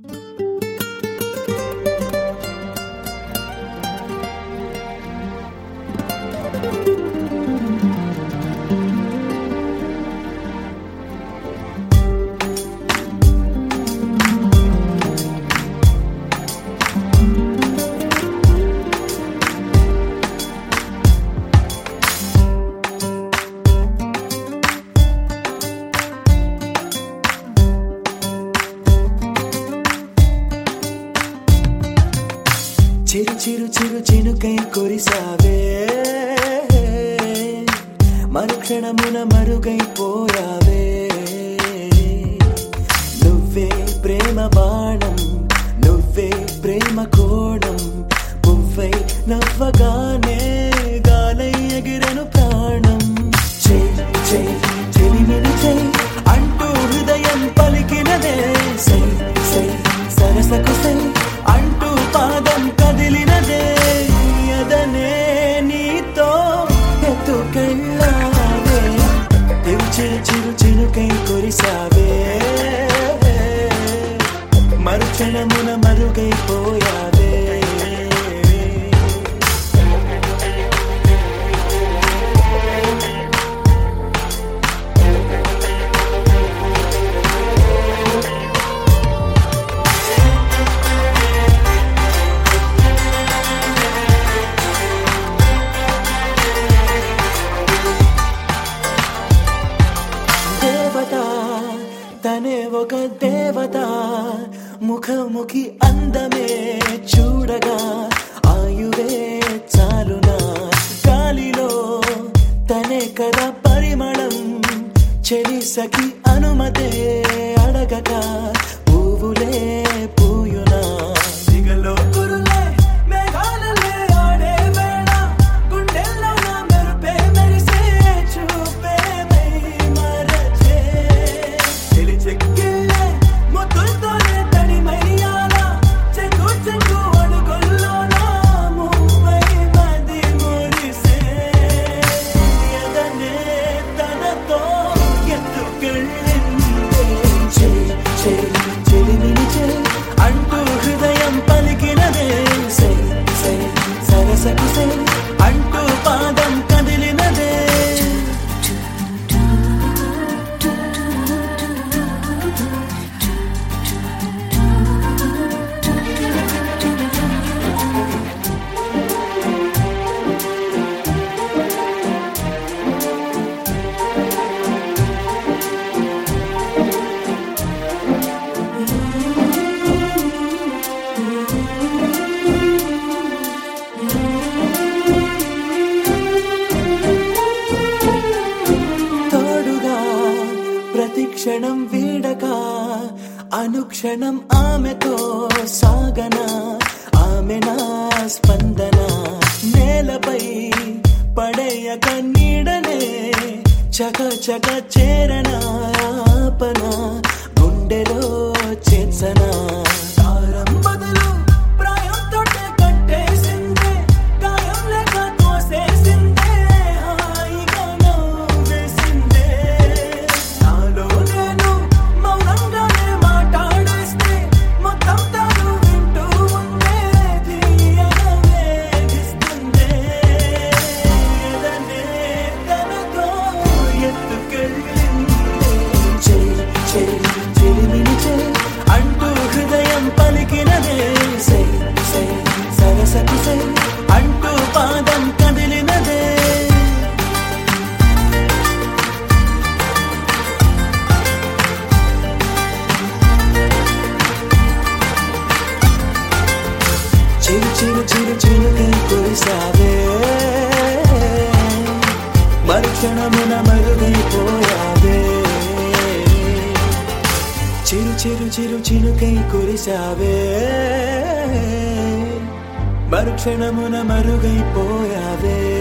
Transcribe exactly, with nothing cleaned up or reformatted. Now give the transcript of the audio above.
చిరు చిరు చిరు చినుకై కురిసావే, మరుక్షణమున మరుగైపోయావే. నువ్వే ప్రేమ బాణం, నువ్వే ప్రేమ కోణం, పువ్వై నవ్వగానే గాలై ఎగిరెను ప్రాణం. చెయ్ చెయ్ చెలిమిని చెయ్ అంటూ హృదయం పలికినదే, సై సై సరసకు సై అంటూ పాదం కదిలినదే. అదనే నీతో ఎత్తుకెళ్ళావే, చిరు చిరు చినుకై కురిసావే, మరుక్షణమున మరుగైపోయావే. తనే ఒక దేవత, ముఖముఖి అందమే చూడగా ఆయువే చాలునా. గాలిలో తనే కదా పరిమళం, చెలి సఖి అనుమతే అడగక పువ్వులే పూయునా. దిగలో కురులే మేఘాలలే ఆడే వేళ, గుండెల్లో నా మెరుపే మెరిసే చూపే మై మరచే. చెలి చెక్కిళ్ళే ముద్దులతోనే తడిమయ్యాల, చెంగు చెంగు అడుగుల్లో నా మూవై మది మురిసే. ఎదనే తనతో ఎత్తుకెళ్ళిందే, చెయ్ చెయ్ చెలిమిని చెయ్ అంటూ హృదయం పలికినదే. సై సై సరసకు సై అంటూ పాదం కదిలినదే. ప్రతిక్షణం వీడక అనుక్షణం ఆమెతో సాగన, ఆమె నా స్పందన. నేలపై పడేయక నీడనే చక చక చేరన, ఆపన గుండెలో చేర్చన. తారం బదులు ప్రాయంతో కట్టేసిందే, గాయం లేక తోసేసిందే, హాయిగా నవ్వేసిందే. నాలో నేను మౌనంగానే మాట్లాడేస్తే, మొత్తం తాను వింటూ ఉందే, తీయగా వేధిస్తుందే. ఎదనే తనతో ఎత్తుకెళ్ళిందే, చెయ్ చెయ్ చెలిమిని చెయ్ అంటూ హృదయం పలికినదే. సై సై సరసకు సై అంటూ పాదం కదిలినదే. చిరు చిరు చిరు చిరుకై కురిసావే, మరుక్షణమున మరుగైపోయావే. చిరు చిరు చిరు చినుకై కురిసావే, మరుక్షణమున మరుగైపోయావే.